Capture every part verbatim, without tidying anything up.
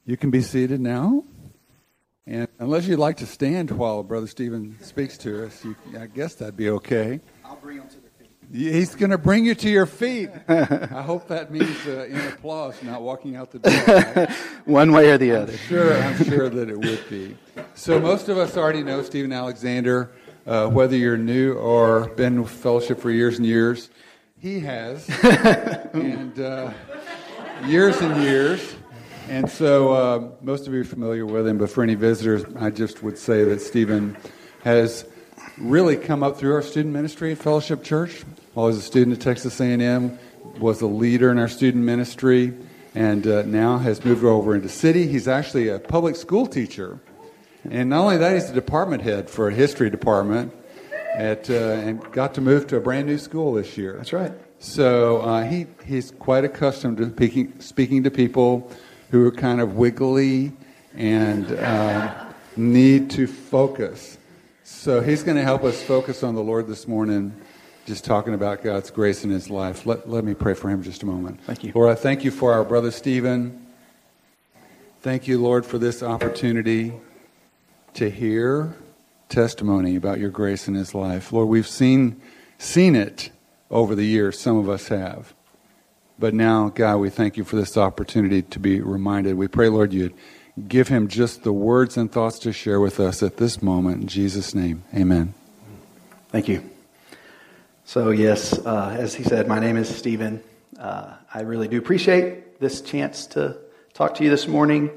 You can be seated now. And unless you'd like to stand while Brother Stephen speaks to us, you, I guess that'd be okay. I'll bring them to their feet. He's going to bring you to your feet. I hope that means uh, in applause, not walking out the door. Right? One way or the other. I'm sure, I'm sure that it would be. So most of us already know Stephen Alexander, uh, whether you're new or been with Fellowship for years and years. He has, and uh, years and years. And so uh, most of you are familiar with him, but for any visitors, I just would say that Stephen has really come up through our student ministry at Fellowship Church. While he was a student at Texas A and M, was a leader in our student ministry, and uh, now has moved over into city. He's actually a public school teacher. And not only that, he's the department head for a history department, at uh, and got to move to a brand new school this year. That's right. So uh, he he's quite accustomed to speaking, speaking to people who are kind of wiggly and uh, need to focus. So he's going to help us focus on the Lord this morning, just talking about God's grace in his life. Let, let me pray for him just a moment. Thank you. Lord, I thank you for our brother Stephen. Thank you, Lord, for this opportunity to hear testimony about your grace in his life. Lord, we've seen seen it over the years, some of us have. But now, God, we thank you for this opportunity to be reminded. We pray, Lord, you'd give him just the words and thoughts to share with us at this moment. In Jesus' name, amen. Thank you. So, yes, uh, as he said, my name is Stephen. Uh, I really do appreciate this chance to talk to you this morning.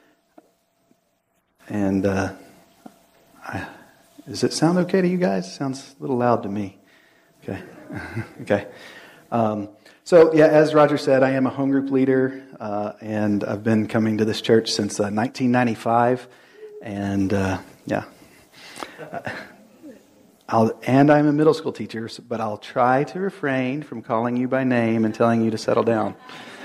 And uh, I, does it sound okay to you guys? It sounds a little loud to me. Okay. okay. Um, so, yeah, as Roger said, I am a home group leader, uh, and I've been coming to this church since uh, nineteen ninety-five. And, uh, yeah. I'll, and I'm a middle school teacher, but I'll try to refrain from calling you by name and telling you to settle down.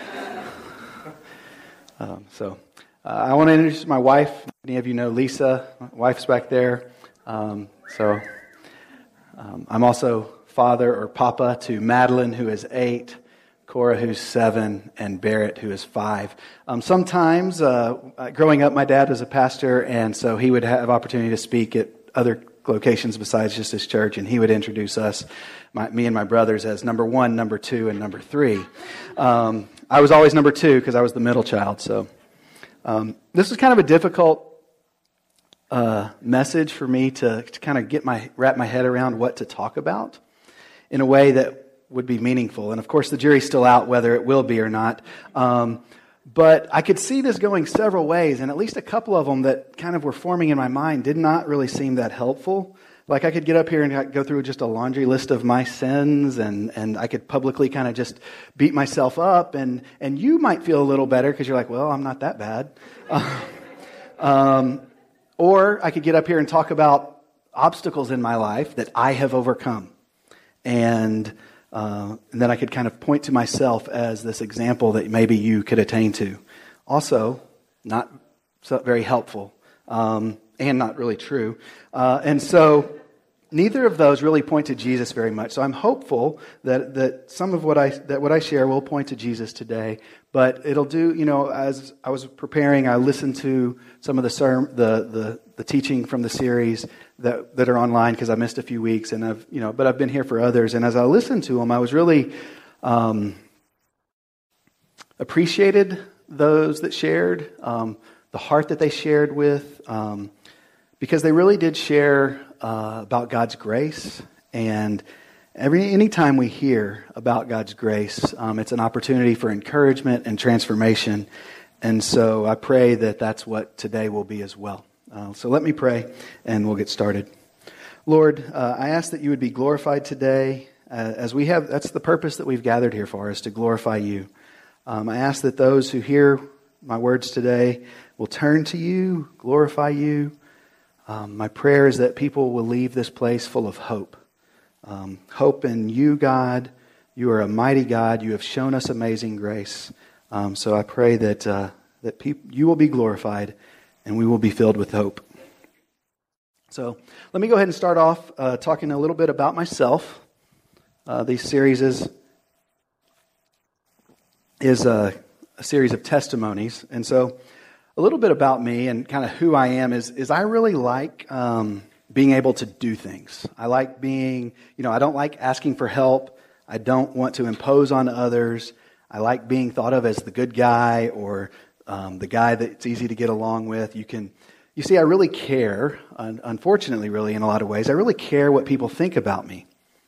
um, so, uh, I want to introduce my wife. Many of you know Lisa. My wife's back there. Um, so, um, I'm also father or papa to Madeline, who is eight, Cora, who's seven, and Barrett, who is five. Um, sometimes, uh, growing up, my dad was a pastor, and so he would have opportunity to speak at other locations besides just his church, and he would introduce us, my, me and my brothers, as number one, number two, and number three. Um, I was always number two because I was the middle child. So um, this was kind of a difficult uh, message for me to, to kind of get my wrap my head around what to talk about in a way that would be meaningful. And of course, the jury's still out whether it will be or not. Um, But I could see this going several ways, and at least a couple of them that kind of were forming in my mind did not really seem that helpful. Like I could get up here and go through just a laundry list of my sins, and, and I could publicly kind of just beat myself up, and, and you might feel a little better because you're like, well, I'm not that bad. Uh, um, or I could get up here and talk about obstacles in my life that I have overcome. And Uh, and then I could kind of point to myself as this example that maybe you could attain to. Also, not so very helpful, um, and not really true. Uh, and so, neither of those really point to Jesus very much. So I'm hopeful that that some of what I that what I share will point to Jesus today. But it'll do. You know, as I was preparing, I listened to some of the serm- the the the teaching from the series that that are online because I missed a few weeks, and I've you know, but I've been here for others. And as I listened to them, I was really um, appreciated those that shared, um, the heart that they shared with, um, because they really did share uh, about God's grace. And every anytime we hear about God's grace, um, it's an opportunity for encouragement and transformation. And so I pray that that's what today will be as well. Uh, so let me pray, and we'll get started. Lord, uh, I ask that you would be glorified today, uh, as we have. That's the purpose that we've gathered here for, is to glorify you. Um, I ask that those who hear my words today will turn to you, glorify you. Um, my prayer is that people will leave this place full of hope. Um, hope in you, God. You are a mighty God. You have shown us amazing grace. Um, so I pray that uh, that peop- you will be glorified, and we will be filled with hope. So let me go ahead and start off uh, talking a little bit about myself. Uh, these series is, is a, a series of testimonies. And so a little bit about me and kind of who I am is, is I really like um, being able to do things. I like being, you know, I don't like asking for help. I don't want to impose on others. I like being thought of as the good guy or um, the guy that's easy to get along with. You can, you see, I really care, un- unfortunately, really, in a lot of ways. I really care what people think about me.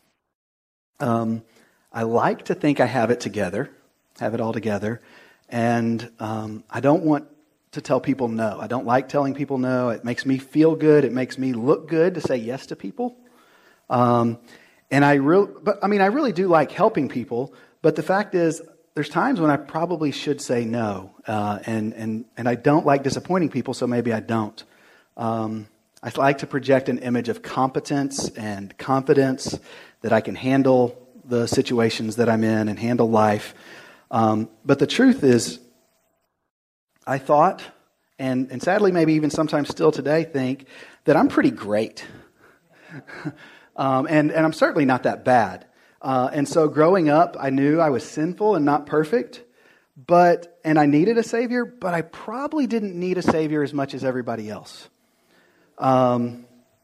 Um, I like to think I have it together, have it all together, and um, I don't want to tell people no. I don't like telling people no. It makes me feel good. It makes me look good to say yes to people. Um, and I really, but I mean, I really do like helping people. But the fact is, there's times when I probably should say no, uh, and and and I don't like disappointing people, so maybe I don't. Um, I like to project an image of competence and confidence that I can handle the situations that I'm in and handle life. Um, but the truth is, I thought, and, and sadly maybe even sometimes still today think, that I'm pretty great. um, and, and I'm certainly not that bad. Uh, and so growing up, I knew I was sinful and not perfect, but and I needed a Savior, but I probably didn't need a Savior as much as everybody else. Um,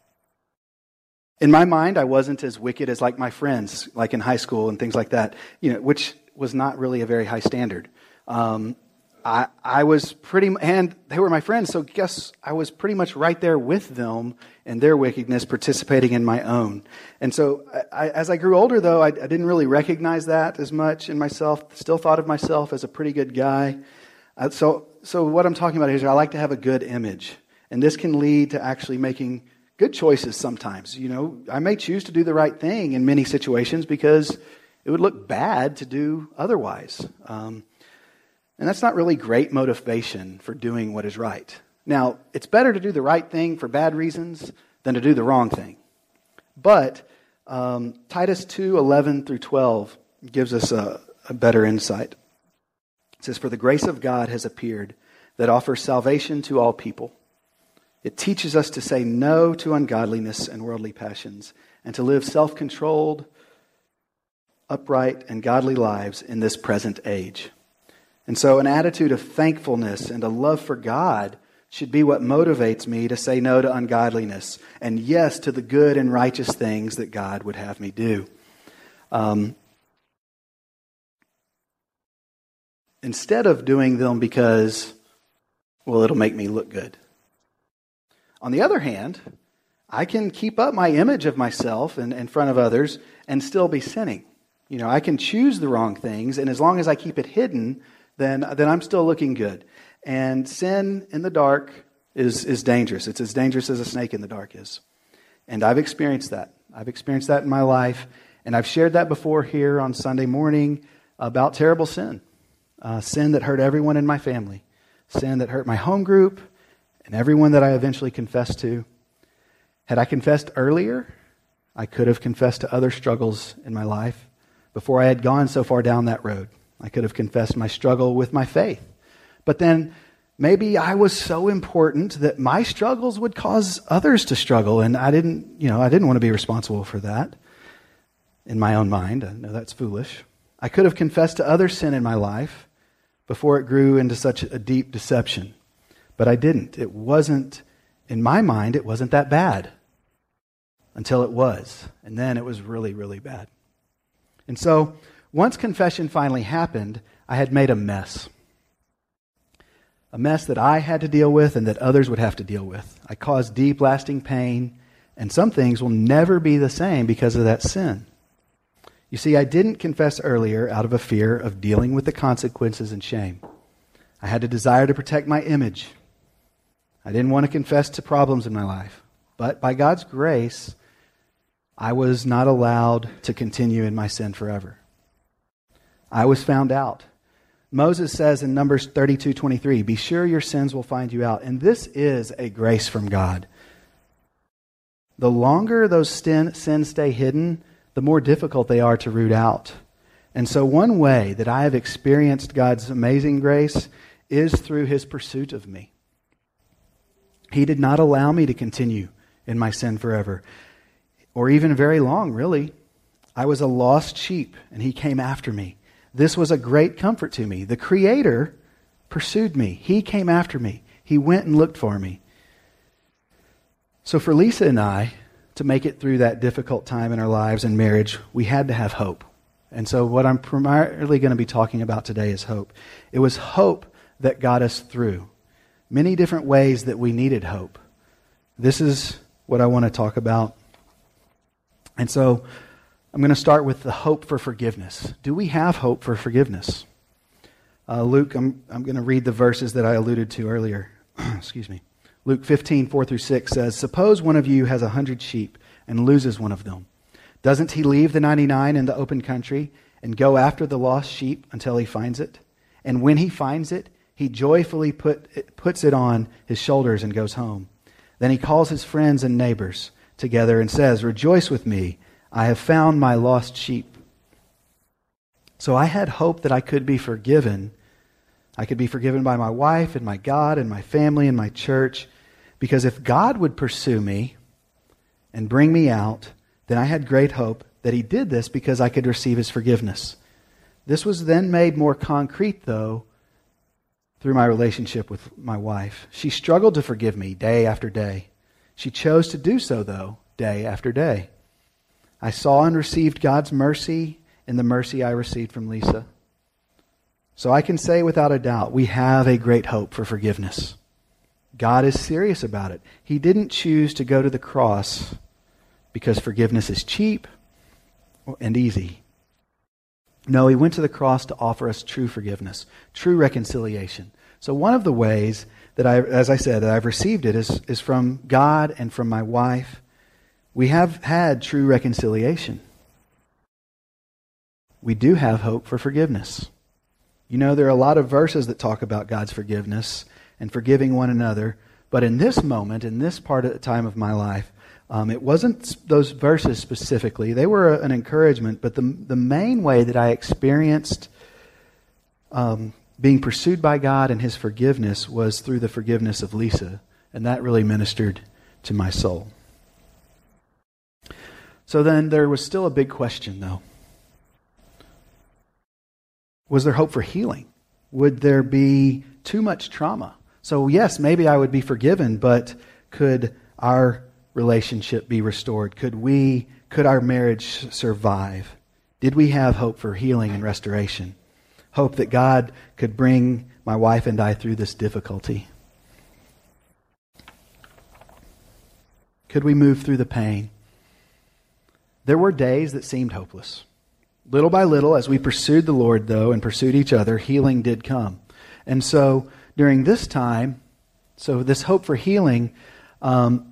in my mind, I wasn't as wicked as like my friends, like in high school and things like that, you know, which was not really a very high standard. Um, I, I was pretty, and they were my friends, so guess I was pretty much right there with them and their wickedness, participating in my own. And so I, as I grew older, though, I, I didn't really recognize that as much in myself, still thought of myself as a pretty good guy. Uh, so, so what I'm talking about here is I like to have a good image, and this can lead to actually making good choices sometimes. You know, I may choose to do the right thing in many situations because it would look bad to do otherwise. Um, And that's not really great motivation for doing what is right. Now, it's better to do the right thing for bad reasons than to do the wrong thing. But um, Titus two, eleven through twelve gives us a, a better insight. It says, "For the grace of God has appeared that offers salvation to all people. It teaches us to say no to ungodliness and worldly passions and to live self-controlled, upright, and godly lives in this present age." And so an attitude of thankfulness and a love for God should be what motivates me to say no to ungodliness and yes to the good and righteous things that God would have me do. Um, instead of doing them because, well, it'll make me look good. On the other hand, I can keep up my image of myself in, in front of others and still be sinning. You know, I can choose the wrong things, and as long as I keep it hidden, then then I'm still looking good. And sin in the dark is, is dangerous. It's as dangerous as a snake in the dark is. And I've experienced that. I've experienced that in my life. And I've shared that before here on Sunday morning about terrible sin. Uh, sin that hurt everyone in my family. Sin that hurt my home group and everyone that I eventually confessed to. Had I confessed earlier, I could have confessed to other struggles in my life before I had gone so far down that road. I could have confessed my struggle with my faith. But then maybe I was so important that my struggles would cause others to struggle, and I didn't, you know, I didn't want to be responsible for that in my own mind. I know that's foolish. I could have confessed to other sin in my life before it grew into such a deep deception. But I didn't. It wasn't, in my mind, it wasn't that bad until it was. And then it was really, really bad. And so once confession finally happened, I had made a mess. A mess that I had to deal with and that others would have to deal with. I caused deep, lasting pain, and some things will never be the same because of that sin. You see, I didn't confess earlier out of a fear of dealing with the consequences and shame. I had a desire to protect my image. I didn't want to confess to problems in my life. But by God's grace, I was not allowed to continue in my sin forever. I was found out. Moses says in Numbers thirty-two twenty-three, "Be sure your sins will find you out." And this is a grace from God. The longer those sin, sins stay hidden, the more difficult they are to root out. And so one way that I have experienced God's amazing grace is through His pursuit of me. He did not allow me to continue in my sin forever, or even very long, really. I was a lost sheep, and He came after me. This was a great comfort to me. The Creator pursued me. He came after me. He went and looked for me. So for Lisa and I, to make it through that difficult time in our lives and marriage, we had to have hope. And so what I'm primarily going to be talking about today is hope. It was hope that got us through many different ways that we needed hope. This is what I want to talk about. And so I'm going to start with the hope for forgiveness. Do we have hope for forgiveness? Uh, Luke, I'm, I'm going to read the verses that I alluded to earlier. Excuse me. Luke fifteen, four through six says, "Suppose one of you has a hundred sheep and loses one of them. Doesn't he leave the ninety-nine in the open country and go after the lost sheep until he finds it? And when he finds it, he joyfully put, puts it on his shoulders and goes home. Then he calls his friends and neighbors together and says, 'Rejoice with me, I have found my lost sheep.' So I had hope that I could be forgiven. I could be forgiven by my wife and my God and my family and my church, because if God would pursue me and bring me out, then I had great hope that he did this because I could receive his forgiveness. This was then made more concrete, though, through my relationship with my wife. She struggled to forgive me day after day. She chose to do so, though, day after day. I saw and received God's mercy in the mercy I received from Lisa. So I can say without a doubt, we have a great hope for forgiveness. God is serious about it. He didn't choose to go to the cross because forgiveness is cheap and easy. No, he went to the cross to offer us true forgiveness, true reconciliation. So one of the ways that I, as I said, that I've received it is, is from God and from my wife. We have had true reconciliation. We do have hope for forgiveness. You know, there are a lot of verses that talk about God's forgiveness and forgiving one another. But in this moment, in this part of the time of my life, um, it wasn't those verses specifically. They were an encouragement. But the, the main way that I experienced um, being pursued by God and his forgiveness was through the forgiveness of Lisa. And that really ministered to my soul. So then there was still a big question, though. Was there hope for healing? Would there be too much trauma? So yes, maybe I would be forgiven, but could our relationship be restored? Could we, could our marriage survive? Did we have hope for healing and restoration? Hope that God could bring my wife and I through this difficulty? Could we move through the pain? There were days that seemed hopeless. Little by little, as we pursued the Lord, though, and pursued each other, healing did come. And so during this time, so this hope for healing, um,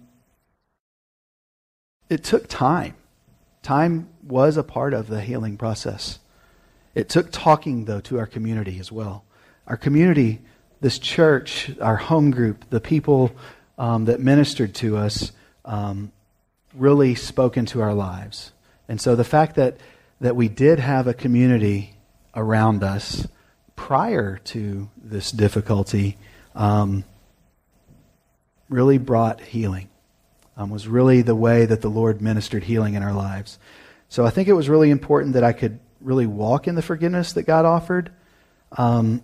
it took time. Time was a part of the healing process. It took talking, though, to our community as well. Our community, this church, our home group, the people um, that ministered to us um, really spoke into our lives. And so the fact that, that we did have a community around us prior to this difficulty um, really brought healing. Um, was really the way that the Lord ministered healing in our lives. So I think it was really important that I could really walk in the forgiveness that God offered um,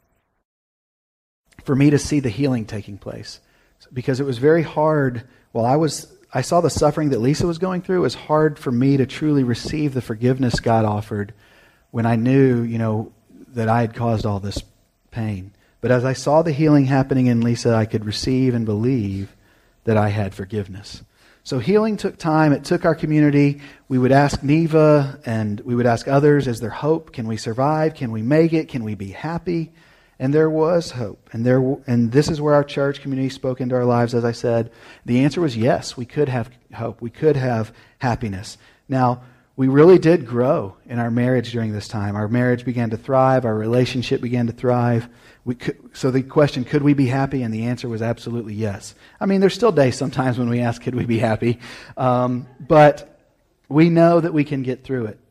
for me to see the healing taking place. Because it was very hard, while I was, I saw the suffering that Lisa was going through, it was hard for me to truly receive the forgiveness God offered when I knew, you know, that I had caused all this pain. But as I saw the healing happening in Lisa, I could receive and believe that I had forgiveness. So healing took time. It took our community. We would ask Neva and we would ask others, is there hope? Can we survive? Can we make it? Can we be happy? And there was hope. And there, and this is where our church community spoke into our lives, as I said. The answer was yes, we could have hope. We could have happiness. Now, we really did grow in our marriage during this time. Our marriage began to thrive. Our relationship began to thrive. We could, so the question, could we be happy? And the answer was absolutely yes. I mean, there's still days sometimes when we ask, could we be happy? Um, but we know that we can get through it.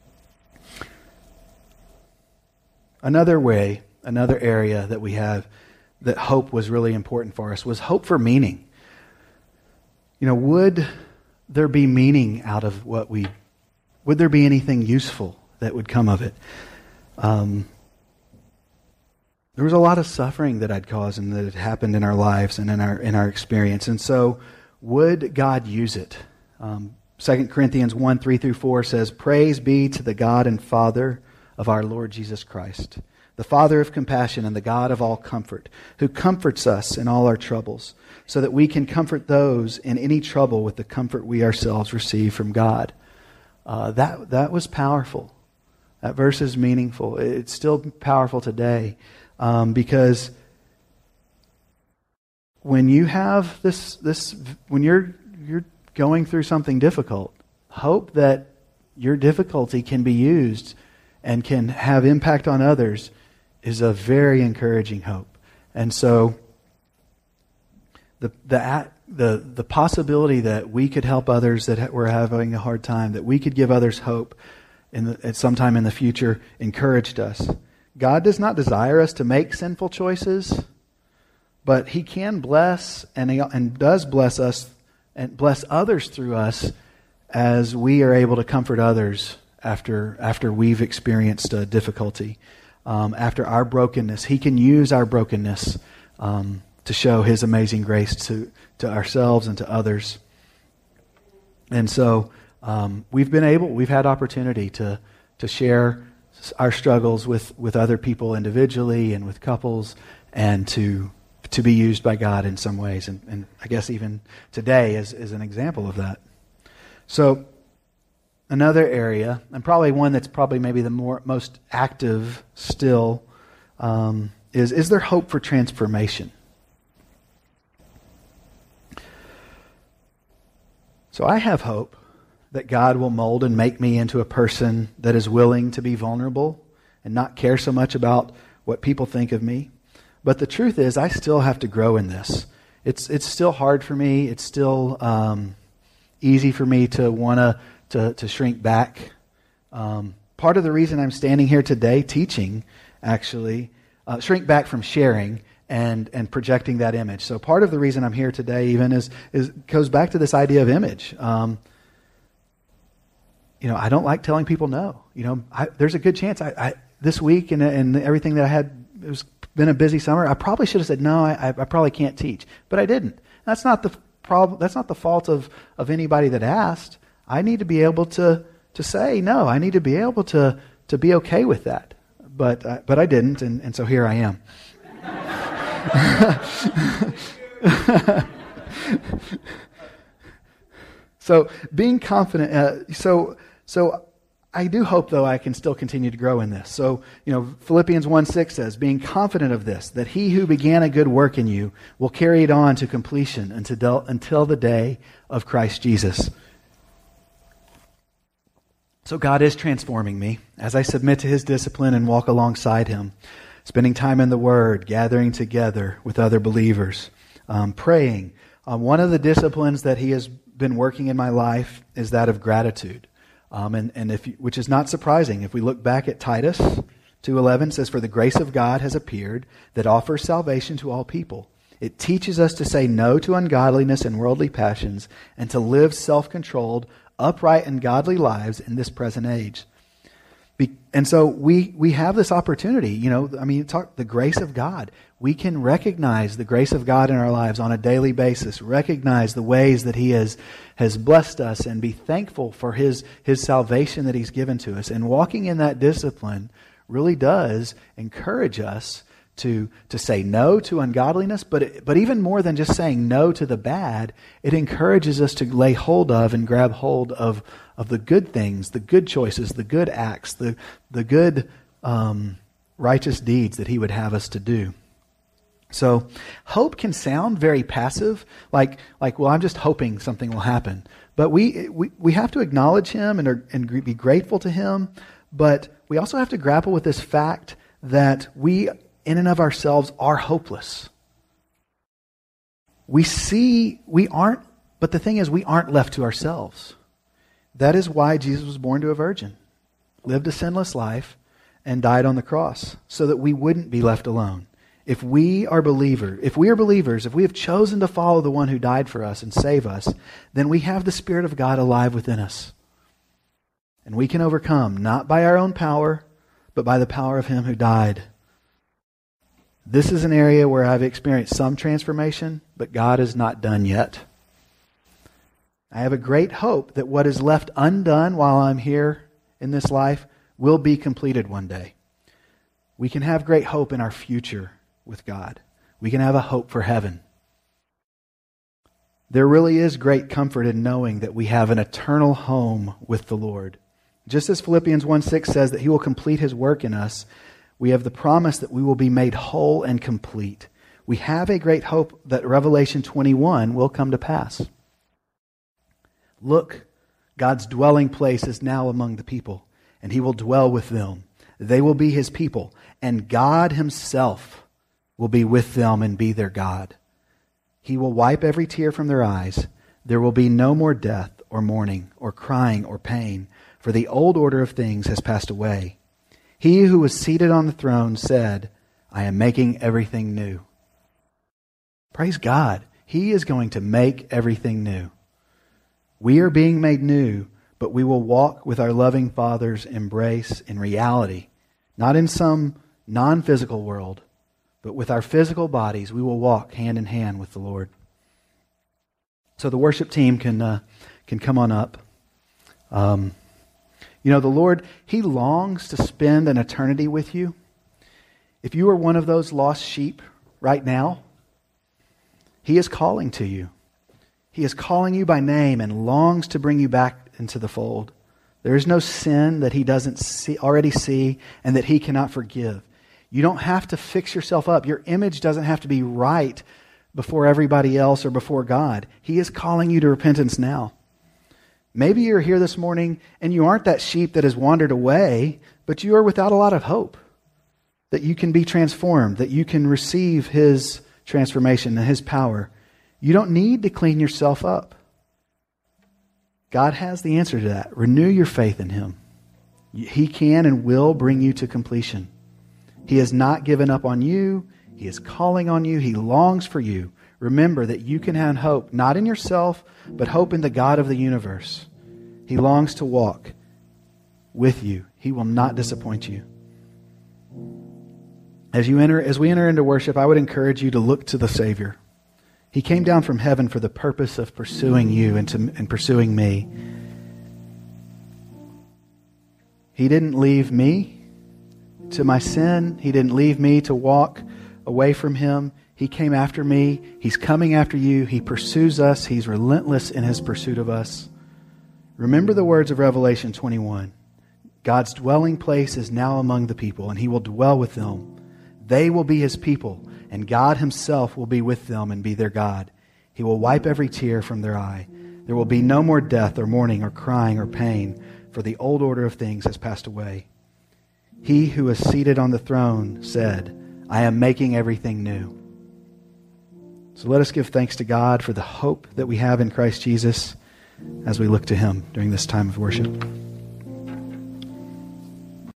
Another way, another area that we have that hope was really important for us was hope for meaning. You know, would there be meaning out of what we, would there be anything useful that would come of it? Um, there was a lot of suffering that I'd caused and that had happened in our lives and in our in our experience. And so, would God use it? Um, Second Corinthians one, three through four says, "Praise be to the God and Father of our Lord Jesus Christ, the Father of compassion and the God of all comfort, who comforts us in all our troubles, so that we can comfort those in any trouble with the comfort we ourselves receive from God." Uh, that that was powerful. That verse is meaningful. It's still powerful today. Um, because when you have this, this, when you're you're going through something difficult, hope that your difficulty can be used and can have impact on others is a very encouraging hope. And so, the the the the possibility that we could help others that were having a hard time, that we could give others hope in the, at some time in the future, encouraged us. God does not desire us to make sinful choices, but He can bless and, he, and does bless us and bless others through us as we are able to comfort others after after we've experienced a difficulty, um, after our brokenness. He can use our brokenness um, to show His amazing grace to, to ourselves and to others. And so um, we've been able, we've had opportunity to to share our struggles with, with other people individually and with couples, and to to be used by God in some ways. And, and I guess even today is, is an example of that. So another area, and probably one that's probably maybe the more most active still, um, is, is there hope for transformation? So I have hope that God will mold and make me into a person that is willing to be vulnerable and not care so much about what people think of me. But the truth is, I still have to grow in this. It's it's still hard for me. It's still um, easy for me to want to to shrink back. Um, part of the reason I'm standing here today teaching, actually, uh, shrink back from sharing and and projecting that image. So part of the reason I'm here today even is is goes back to this idea of image. Um, You know, I don't like telling people no. You know, I, there's a good chance I, I this week and, and everything that I had, it was been a busy summer. I probably should have said no. I, I probably can't teach, but I didn't. That's not the problem. That's not the fault of, of anybody that asked. I need to be able to to say no. I need to be able to to be okay with that. But uh, but I didn't, and, and so here I am. So being confident. Uh, so. So I do hope, though, I can still continue to grow in this. So, you know, Philippians one six says, "Being confident of this, that He who began a good work in you will carry it on to completion until, until the day of Christ Jesus." So God is transforming me as I submit to His discipline and walk alongside Him, spending time in the Word, gathering together with other believers, um, praying. Um, one of the disciplines that He has been working in my life is that of gratitude. Um, and, and if you, which is not surprising. If we look back at Titus two eleven, says, "For the grace of God has appeared that offers salvation to all people. It teaches us to say no to ungodliness and worldly passions and to live self-controlled, upright, and godly lives in this present age." Be, and so we we have this opportunity. You know, I mean, talk the grace of God. We can recognize the grace of God in our lives on a daily basis, recognize the ways that He has, has blessed us, and be thankful for His, His salvation that He's given to us. And walking in that discipline really does encourage us to, to say no to ungodliness, but, it, but even more than just saying no to the bad, it encourages us to lay hold of and grab hold of, of the good things, the good choices, the good acts, the, the good um, righteous deeds that He would have us to do. So hope can sound very passive, like, like well, I'm just hoping something will happen. But we we, we have to acknowledge Him and, are, and be grateful to Him, but we also have to grapple with this fact that we, in and of ourselves, are hopeless. We see, we aren't, but the thing is, we aren't left to ourselves. That is why Jesus was born to a virgin, lived a sinless life, and died on the cross, so that we wouldn't be left alone. If we are believer, if we are believers, if we have chosen to follow the one who died for us and save us, then we have the Spirit of God alive within us. And we can overcome, not by our own power, but by the power of Him who died This is an area where I've experienced some transformation, but God is not done yet. I have a great hope that what is left undone while I'm here in this life will be completed one day. We can have great hope in our future with God. We can have a hope for heaven. There really is great comfort in knowing that we have an eternal home with the Lord. Just as Philippians one six says that He will complete His work in us, we have the promise that we will be made whole and complete. We have a great hope that Revelation twenty-one will come to pass. Look, God's dwelling place is now among the people, and He will dwell with them. They will be His people, and God Himself will be with them and be their God. He will wipe every tear from their eyes. There will be no more death or mourning or crying or pain, for the old order of things has passed away. He who was seated on the throne said, I am making everything new. Praise God. He is going to make everything new. We are being made new, but we will walk with our loving Father's embrace in reality, not in some non-physical world, but with our physical bodies, we will walk hand in hand with the Lord. So the worship team can uh, can come on up. Um, you know, the Lord, He longs to spend an eternity with you. If you are one of those lost sheep right now, He is calling to you. He is calling you by name and longs to bring you back into the fold. There is no sin that He doesn't see, already see and that He cannot forgive. You don't have to fix yourself up. Your image doesn't have to be right before everybody else or before God. He is calling you to repentance now. Maybe you're here this morning and you aren't that sheep that has wandered away, but you are without a lot of hope that you can be transformed, that you can receive His transformation and His power. You don't need to clean yourself up. God has the answer to that. Renew your faith in Him. He can and will bring you to completion. He has not given up on you. He is calling on you. He longs for you. Remember that you can have hope, not in yourself, but hope in the God of the universe. He longs to walk with you. He will not disappoint you. As you enter, as we enter into worship, I would encourage you to look to the Savior. He came down from heaven for the purpose of pursuing you and, to, and pursuing me. He didn't leave me to my sin. He didn't leave me to walk away from Him. He came after me. He's coming after you. He pursues us. He's relentless in His pursuit of us. Remember the words of Revelation twenty-one. God's dwelling place is now among the people, and He will dwell with them. They will be His people, and God Himself will be with them and be their God. He will wipe every tear from their eye. There will be no more death or mourning or crying or pain, for the old order of things has passed away. He who is seated on the throne said, I am making everything new. So let us give thanks to God for the hope that we have in Christ Jesus as we look to Him during this time of worship.